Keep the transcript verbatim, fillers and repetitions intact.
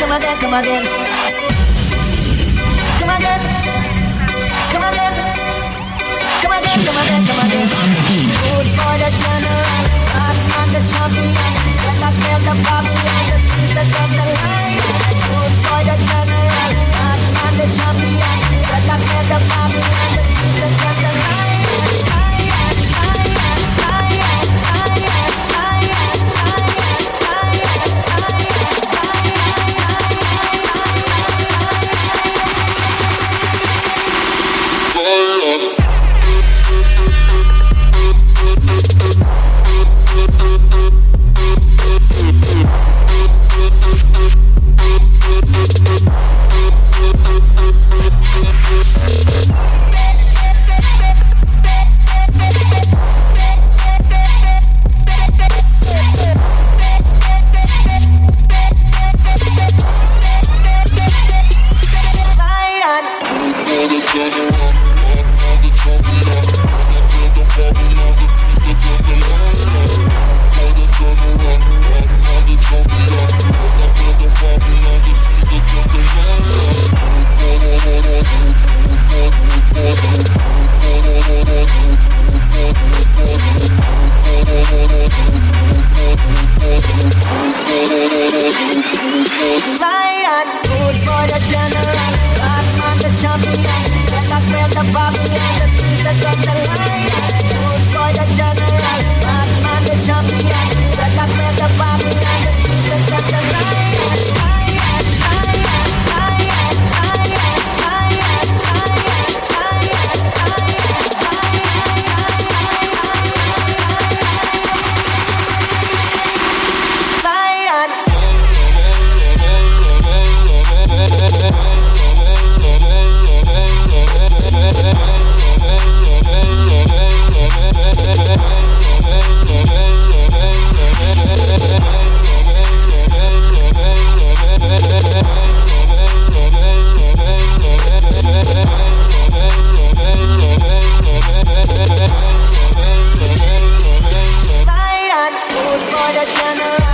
Come again, come again. Come again. Come again. Come again, come again, come again. Food for the general, hot man the champion. Red like man the Babylon, the things that on the line. Food for the general, hot man the champion. Red like man the Babylon, the things that on the line. General